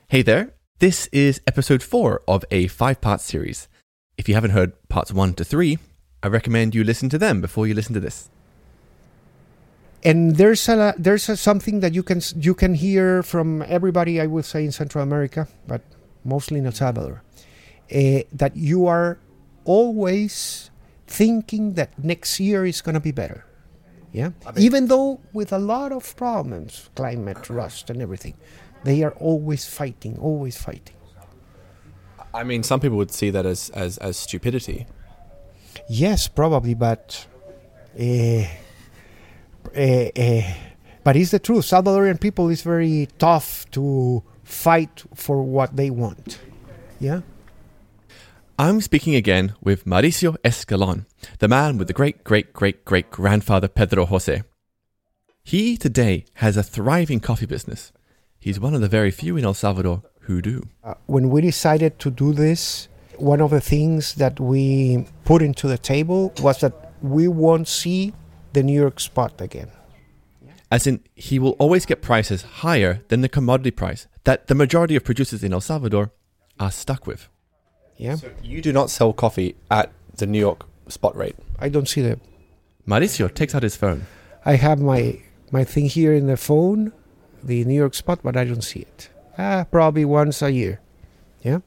Hey there, this is episode 4 of a 5-part series. If you haven't heard parts 1 to 3, I recommend you listen to them before you listen to this. And there's something that you can hear from everybody, I would say, in Central America, but mostly in El Salvador, that you are always thinking that next year is going to be better. Yeah, even though with a lot of problems, climate, rust, and everything, they are always fighting. I mean, some people would see that as stupidity. Yes, probably, but it's the truth. Salvadorian people is very tough to fight for what they want. Yeah. I'm speaking again with Mauricio Escalon, the man with the great-great-great-great-grandfather Pedro Jose. He today has a thriving coffee business. He's one of the very few in El Salvador who do. When we decided to do this, one of the things that we put into the table was that we won't see the New York spot again. As in, he will always get prices higher than the commodity price that the majority of producers in El Salvador are stuck with. Yeah. So you do not sell coffee at the New York spot rate? I don't see that. Mauricio takes out his phone. I have my thing here in the phone, the New York spot, but I don't see it. Probably once a year. Yeah.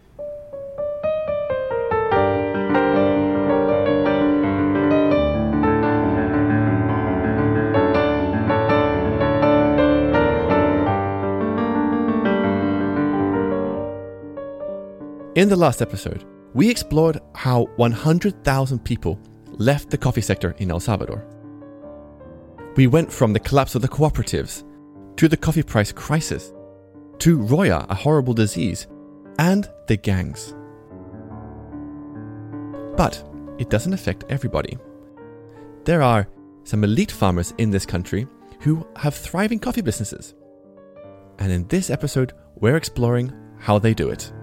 In the last episode, we explored how 100,000 people left the coffee sector in El Salvador. We went from the collapse of the cooperatives, to the coffee price crisis, to Roya, a horrible disease, and the gangs. But it doesn't affect everybody. There are some elite farmers in this country who have thriving coffee businesses. And in this episode, we're exploring how they do it.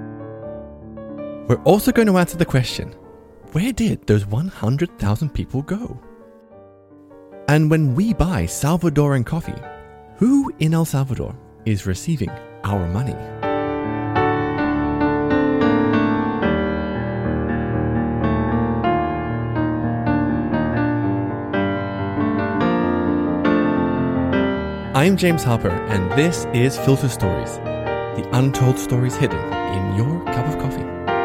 We're also going to answer the question, where did those 100,000 people go? And when we buy Salvadoran coffee, who in El Salvador is receiving our money? I'm James Harper, and this is Filter Stories, the untold stories hidden in your cup of coffee.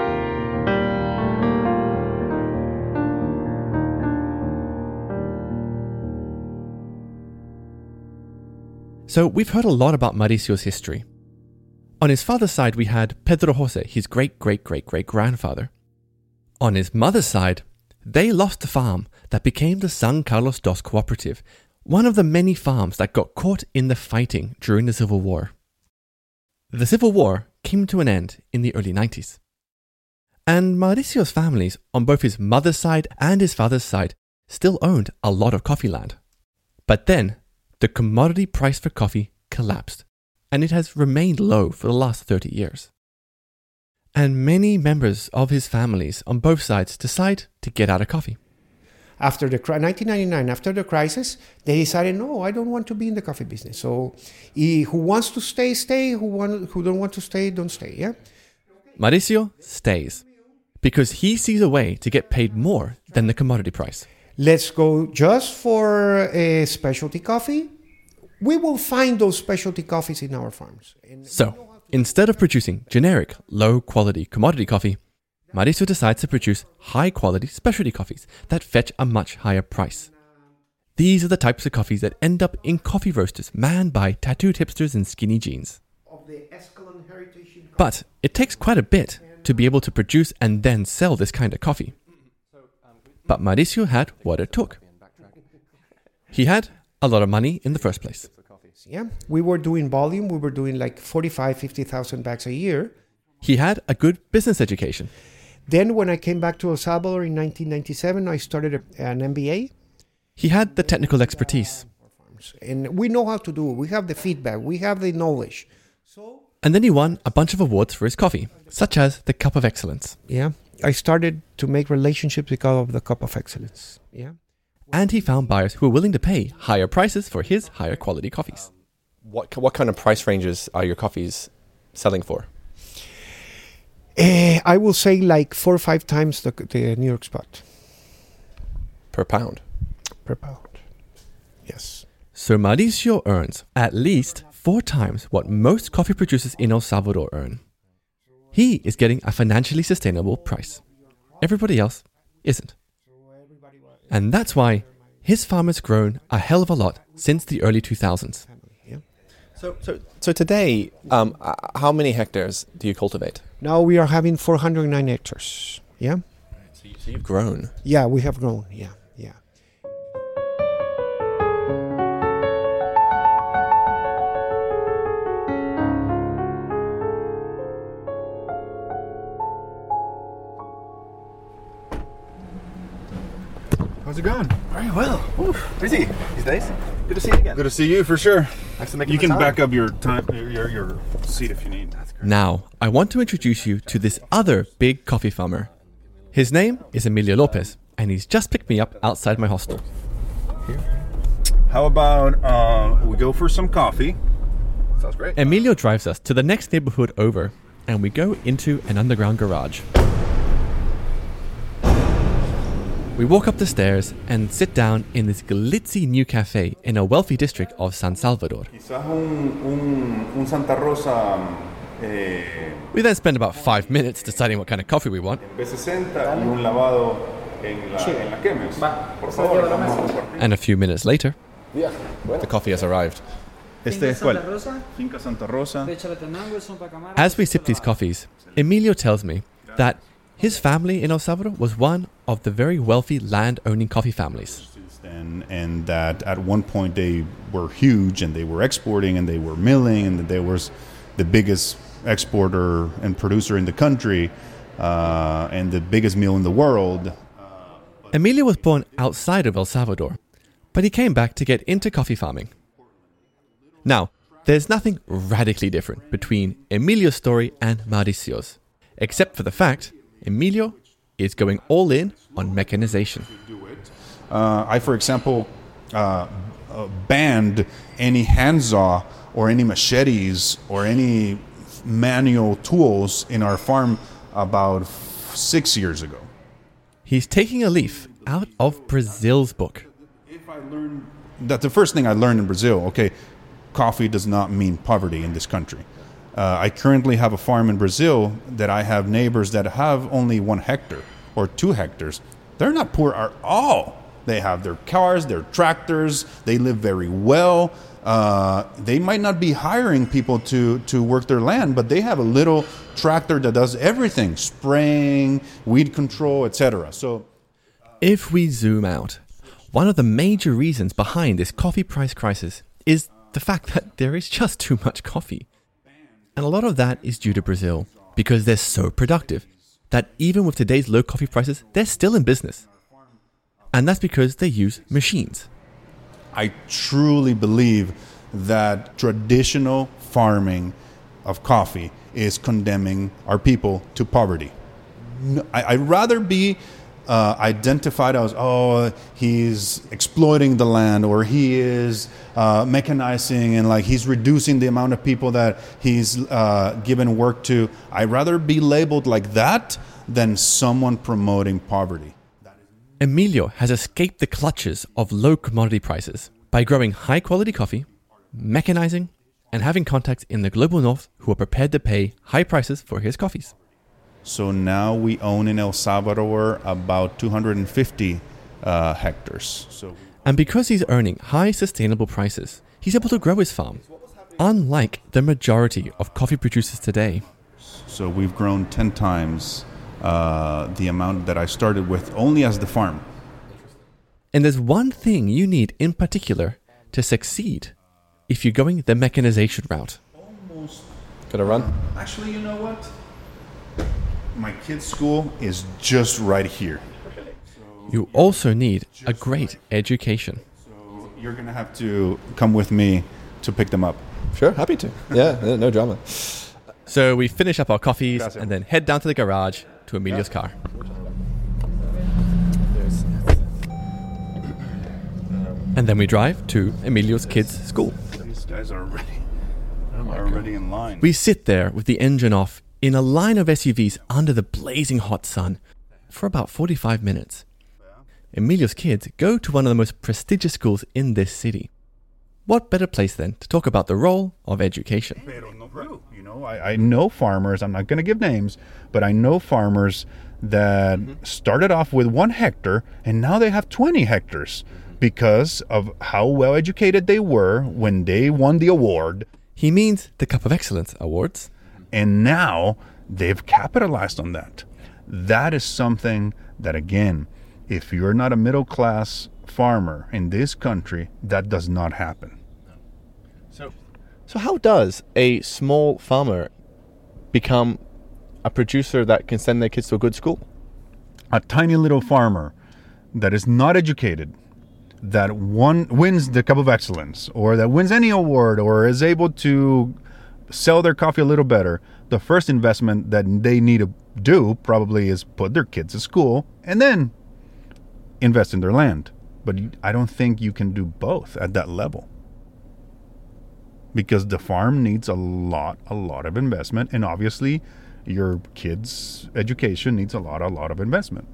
So we've heard a lot about Mauricio's history. On his father's side, we had Pedro Jose, his great-great-great-great-grandfather. On his mother's side, they lost the farm that became the San Carlos II Cooperative, one of the many farms that got caught in the fighting during the Civil War. The Civil War came to an end in the early 90s. And Mauricio's families, on both his mother's side and his father's side, still owned a lot of coffee land. But then, the commodity price for coffee collapsed, and it has remained low for the last 30 years. And many members of his families on both sides decide to get out of coffee. After 1999, after the crisis, they decided, no, I don't want to be in the coffee business. So who wants to stay, stay. Who don't want to stay, don't stay, yeah? Mauricio stays, because he sees a way to get paid more than the commodity price. Let's go just for a specialty coffee. We will find those specialty coffees in our farms. So, instead of producing generic, low-quality commodity coffee, Mauricio decides to produce high-quality specialty coffees that fetch a much higher price. These are the types of coffees that end up in coffee roasters manned by tattooed hipsters in skinny jeans. But it takes quite a bit to be able to produce and then sell this kind of coffee. But Mauricio had what it took. He had a lot of money in the first place. Yeah, we were doing volume. We were doing like 50,000 bags a year. He had a good business education. Then when I came back to El Salvador in 1997, I started an MBA. He had the technical expertise. And we know how to do it. We have the feedback. We have the knowledge. And then he won a bunch of awards for his coffee, such as the Cup of Excellence. Yeah. I started to make relationships because of the Cup of Excellence. Yeah. And he found buyers who were willing to pay higher prices for his higher quality coffees. What kind of price ranges are your coffees selling for? I will say like 4 or 5 times the New York spot Per pound. per pound. Yes. So Mauricio earns at least 4 times what most coffee producers in El Salvador earn. He is getting a financially sustainable price. Everybody else isn't. And that's why his farm has grown a hell of a lot since the early 2000s. So today, how many hectares do you cultivate? Now we are having 409 hectares. Yeah. So you've grown. Yeah, we have grown. Yeah. How's it going? Very well. Busy these days. Good to see you again. Good to see you for sure. Thanks for making You the can time. back up your your seat if you need. That's great. Now, I want to introduce you to this other big coffee farmer. His name is Emilio Lopez, and he's just picked me up outside my hostel. How about we go for some coffee? Sounds great. Emilio drives us to the next neighborhood over, and we go into an underground garage. We walk up the stairs and sit down in this glitzy new cafe in a wealthy district of San Salvador. Quizás un Santa Rosa We then spend about 5 minutes deciding what kind of coffee we want, B60 y un lavado en la Chemes. Por favor, vamos a compartir. and a few minutes later, The coffee has arrived. Este es cuál? Finca Santa Rosa. as we sip these coffees, Emilio tells me that his family in El Salvador was one of the very wealthy land-owning coffee families. And that at one point they were huge and they were exporting and they were milling and that there was the biggest exporter and producer in the country and the biggest mill in the world. Emilio was born outside of El Salvador, but he came back to get into coffee farming. Now, there's nothing radically different between Emilio's story and Mauricio's, except for the fact Emilio is going all in on mechanization. I, for example, banned any handsaw or any machetes or any manual tools in our farm about 6 years ago. He's taking a leaf out of Brazil's book. If I learned that, the first thing I learned in Brazil, okay, coffee does not mean poverty in this country. I currently have a farm in Brazil that I have neighbors that have only 1 hectare or 2 hectares. They're not poor at all. They have their cars, their tractors. They live very well. They might not be hiring people to work their land, but they have a little tractor that does everything: spraying, weed control, etc. So, If we zoom out, one of the major reasons behind this coffee price crisis is the fact that there is just too much coffee. And a lot of that is due to Brazil, because they're so productive that even with today's low coffee prices, they're still in business. And that's because they use machines. I truly believe that traditional farming of coffee is condemning our people to poverty. I'd rather be identified as, oh, he's exploiting the land, or he is mechanizing and like he's reducing the amount of people that he's given work to. I'd rather be labeled like that than someone promoting poverty. Emilio has escaped the clutches of low commodity prices by growing high quality coffee, mechanizing, and having contacts in the global north who are prepared to pay high prices for his coffees. So now we own in El Salvador about 250 hectares. And because he's earning high sustainable prices, he's able to grow his farm, unlike the majority of coffee producers today. So we've grown 10 times the amount that I started with only as the farm. And there's one thing you need in particular to succeed if you're going the mechanization route. Gonna run? Actually, you know what? My kids' school is just right here. You also need a great education. So you're going to have to come with me to pick them up. Sure, happy to. Yeah, no drama. So we finish up our coffees Gracias. and then head down to the garage to Emilio's car. And then we drive to Emilio's kids' school. These guys are ready. are already in line. We sit there with the engine off in a line of SUVs under the blazing hot sun for about 45 minutes. Emilio's kids go to one of the most prestigious schools in this city. What better place then to talk about the role of education? You know, I know farmers, I'm not going to give names, but I know farmers that started off with 1 hectare and now they have 20 hectares because of how well educated they were when they won the award. He means the Cup of Excellence Awards. And now they've capitalized on that. That is something that, again, if you're not a middle class farmer in this country, that does not happen. So how does a small farmer become a producer that can send their kids to a good school? A tiny little farmer that is not educated, that wins the Cup of Excellence, or that wins any award, or is able to sell their coffee a little better, the first investment that they need to do probably is put their kids to school and then invest in their land. But I don't think you can do both at that level, because the farm needs a lot of investment, and obviously your kids' education needs a lot of investment.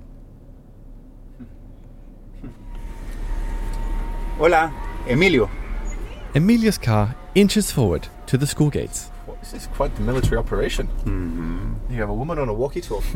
Hola, Emilio. Emilio's car inches forward to the school gates. Well, this is quite the military operation. You have a woman on a walkie-talkie.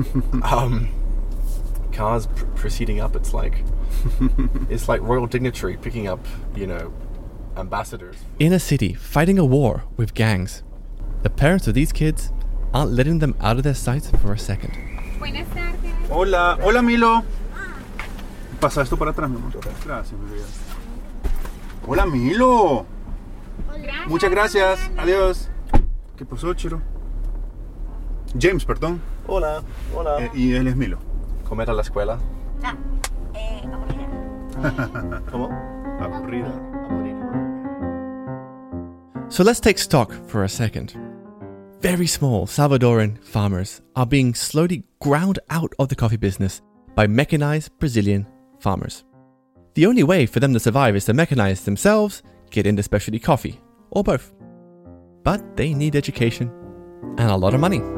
Cars proceeding up. It's like royal dignitary picking up, ambassadors. In a city fighting a war with gangs, the parents of these kids aren't letting them out of their sights for a second. Buenas tardes. Hola Milo. Pasa esto para atrás, mi amor. Gracias, mi vida. Hola Milo. Gracias. Muchas gracias. Adiós. ¿Qué pasó, Chiro? James, perdón. Hola. Y él es Milo. Comer a la escuela. ¿Cómo? Aburrida. So let's take stock for a second. Very small Salvadoran farmers are being slowly ground out of the coffee business by mechanized Brazilian farmers. The only way for them to survive is to mechanize themselves, get into specialty coffee, or both. But they need education and a lot of money.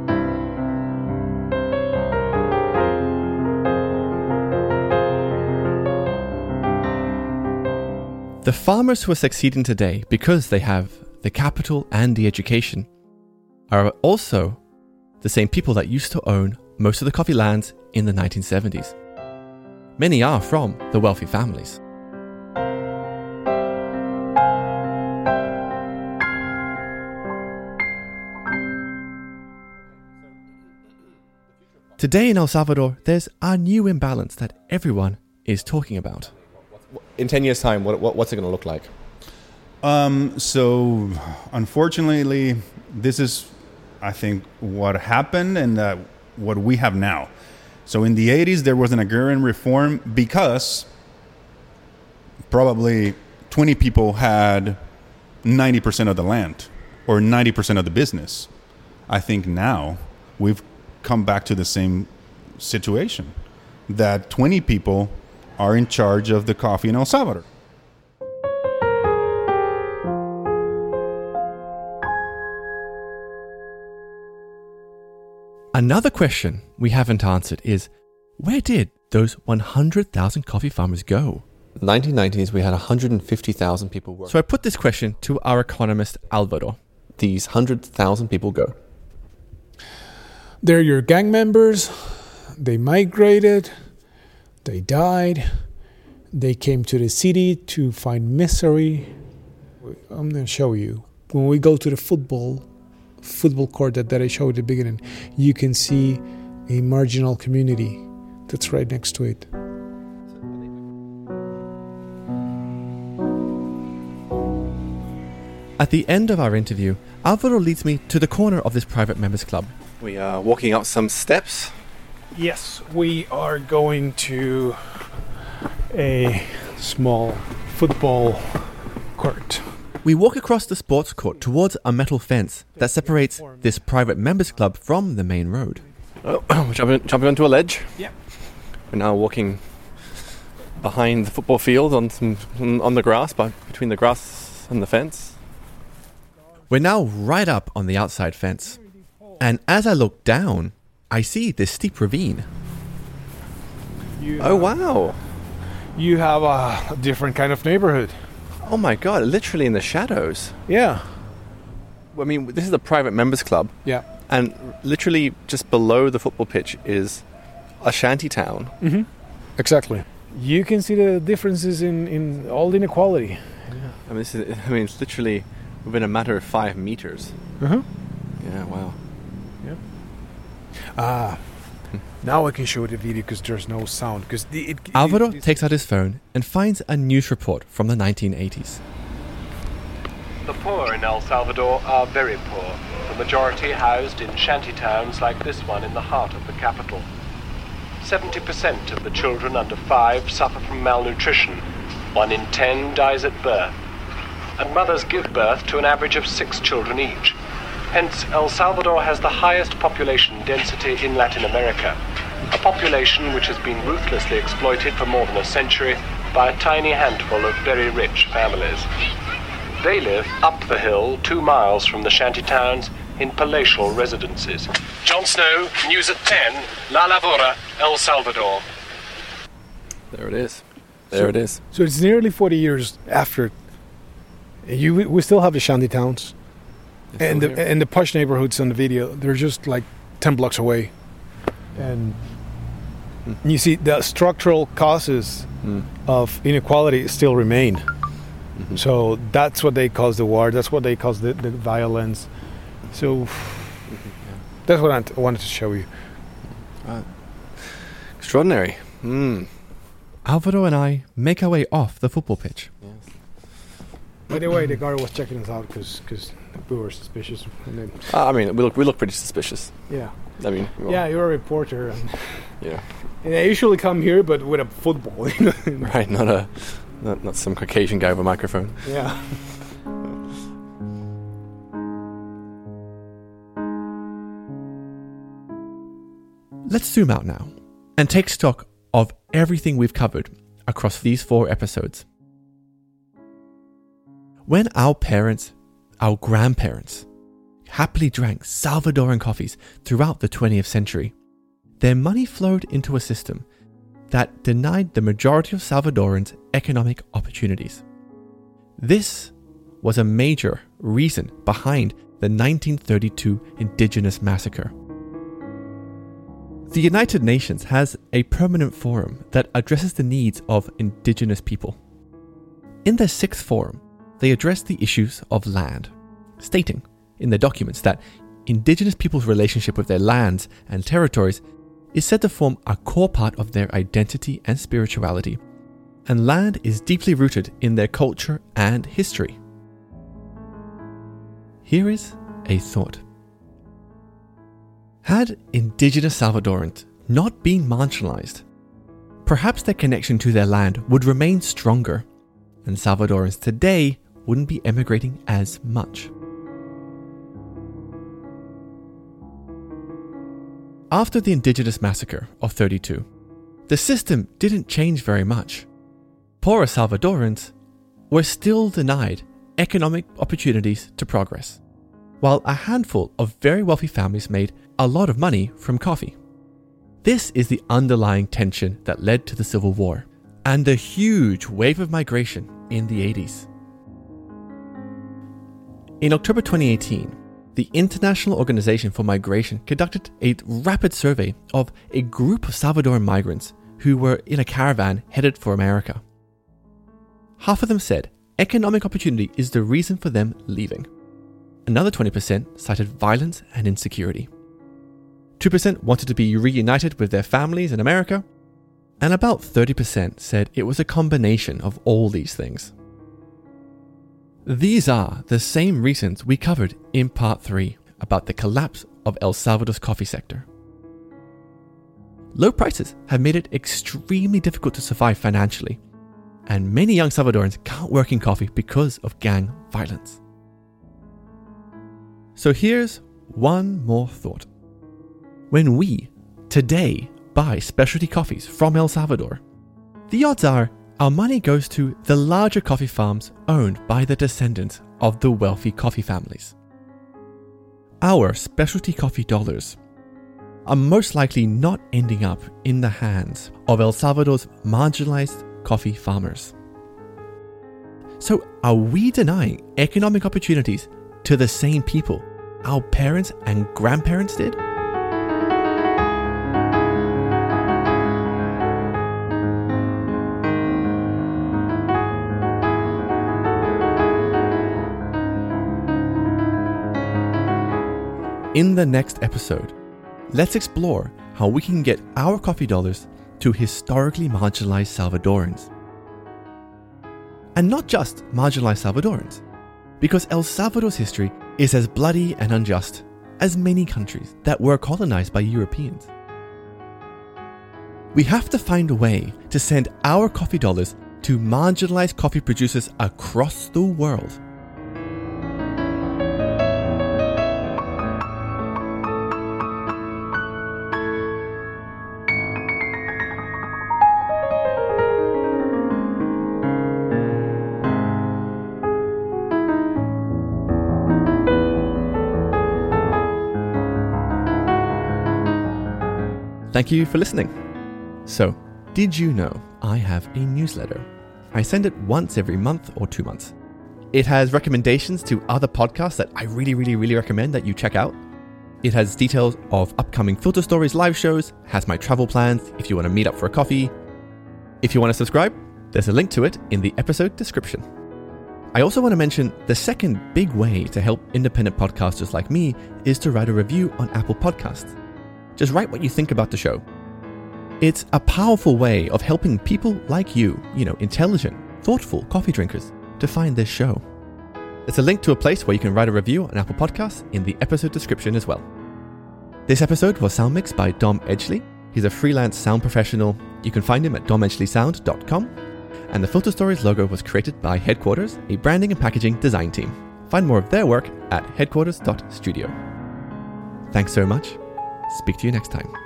The farmers who are succeeding today because they have the capital and the education are also the same people that used to own most of the coffee lands in the 1970s. Many are from the wealthy families. Today in El Salvador, there's a new imbalance that everyone is talking about. In 10 years' time, what's it going to look like? So, unfortunately, this is, I think, what happened and what we have now. So, in the 80s, there was an agrarian reform because probably 20 people had 90% of the land or 90% of the business. I think now we've come back to the same situation, that 20 people are in charge of the coffee in El Salvador. Another question we haven't answered is, where did those 100,000 coffee farmers go? 1990s, we had 150,000 people working. So I put this question to our economist, Alvaro. These 100,000 people go. They're your gang members. They migrated. They died. They came to the city to find misery. I'm going to show you. When we go to the football court that I showed at the beginning, you can see a marginal community that's right next to it. At the end of our interview, Alvaro leads me to the corner of this private members club. We are walking up some steps. Yes, we are going to a small football court. We walk across the sports court towards a metal fence that separates this private members club from the main road. Oh, we're jumping onto a ledge. Yeah. We're now walking behind the football field on the grass, between the grass and the fence. We're now right up on the outside fence. And as I look down, I see this steep ravine. Oh, wow. You have a different kind of neighborhood. Oh, my God. Literally in the shadows. Yeah. I mean, this is a private members club. Yeah. And literally just below the football pitch is a shanty town. Mm-hmm. Exactly. You can see the differences in all the inequality. I mean, it's literally within a matter of 5 meters. Uh-huh. Yeah, wow. Now I can show the video because there's no sound. Alvaro takes out his phone and finds a news report from the 1980s. The poor in El Salvador are very poor, the majority housed in shanty towns like this one in the heart of the capital. 70% of the children under 5 suffer from malnutrition. 1 in 10 dies at birth. And mothers give birth to an average of 6 children each. Hence, El Salvador has the highest population density in Latin America, a population which has been ruthlessly exploited for more than a century by a tiny handful of very rich families. They live up the hill 2 miles from the shanty towns in palatial residences. Jon Snow, News at 10, La Lavora, El Salvador. There it is. There it is. So it's nearly 40 years after. We still have the shanty towns. And the posh neighborhoods on the video, they're just like 10 blocks away. And you see the structural causes of inequality still remain. Mm-hmm. So that's what they cause the war. That's what they cause the violence. So that's what I wanted to show you. Extraordinary. Alvaro and I make our way off the football pitch. Yes. By the way, the guard was checking us out because we were suspicious. I mean, we look pretty suspicious. Yeah. I mean, well, yeah, you're a reporter. And yeah. And I usually come here, but with a football. Right, not some Caucasian guy with a microphone. Yeah. Let's zoom out now and take stock of everything we've covered across these 4 episodes. When our parents, our grandparents, happily drank Salvadoran coffees throughout the 20th century, their money flowed into a system that denied the majority of Salvadorans economic opportunities. This was a major reason behind the 1932 Indigenous Massacre. The United Nations has a permanent forum that addresses the needs of Indigenous people. In their 6th forum, they address the issues of land, stating in their documents that Indigenous people's relationship with their lands and territories is said to form a core part of their identity and spirituality, and land is deeply rooted in their culture and history. Here is a thought. Had Indigenous Salvadorans not been marginalized, perhaps their connection to their land would remain stronger, and Salvadorans today wouldn't be emigrating as much. After the Indigenous Massacre of 32, the system didn't change very much. Poorer Salvadorans were still denied economic opportunities to progress, while a handful of very wealthy families made a lot of money from coffee. This is the underlying tension that led to the Civil War and the huge wave of migration in the 80s. In October 2018, the International Organization for Migration conducted a rapid survey of a group of Salvadoran migrants who were in a caravan headed for America. Half of them said economic opportunity is the reason for them leaving. Another 20% cited violence and insecurity. 2% wanted to be reunited with their families in America, and about 30% said it was a combination of all these things. These are the same reasons we covered in part 3 about the collapse of El Salvador's coffee sector. Low prices have made it extremely difficult to survive financially, and many young Salvadorans can't work in coffee because of gang violence. So here's one more thought. When we, today, buy specialty coffees from El Salvador, the odds are our money goes to the larger coffee farms owned by the descendants of the wealthy coffee families. Our specialty coffee dollars are most likely not ending up in the hands of El Salvador's marginalized coffee farmers. So are we denying economic opportunities to the same people our parents and grandparents did? In the next episode, let's explore how we can get our coffee dollars to historically marginalized Salvadorans. And not just marginalized Salvadorans, because El Salvador's history is as bloody and unjust as many countries that were colonized by Europeans. We have to find a way to send our coffee dollars to marginalized coffee producers across the world. Thank you for listening. So, did you know I have a newsletter? I send it once every month or 2 months. It has recommendations to other podcasts that I really recommend that you check out. It has details of upcoming Filter Stories live shows, has my travel plans if you want to meet up for a coffee. If you want to subscribe, there's a link to it in the episode description. I also want to mention the second big way to help independent podcasters like me is to write a review on Apple Podcasts. Just write what you think about the show. It's a powerful way of helping people like you, intelligent, thoughtful coffee drinkers, to find this show. There's a link to a place where you can write a review on Apple Podcasts in the episode description as well. This episode was sound mixed by Dom Edgley. He's a freelance sound professional. You can find him at domedgleysound.com. And the Filter Stories logo was created by Headquarters, a branding and packaging design team. Find more of their work at headquarters.studio. Thanks so much. Speak to you next time.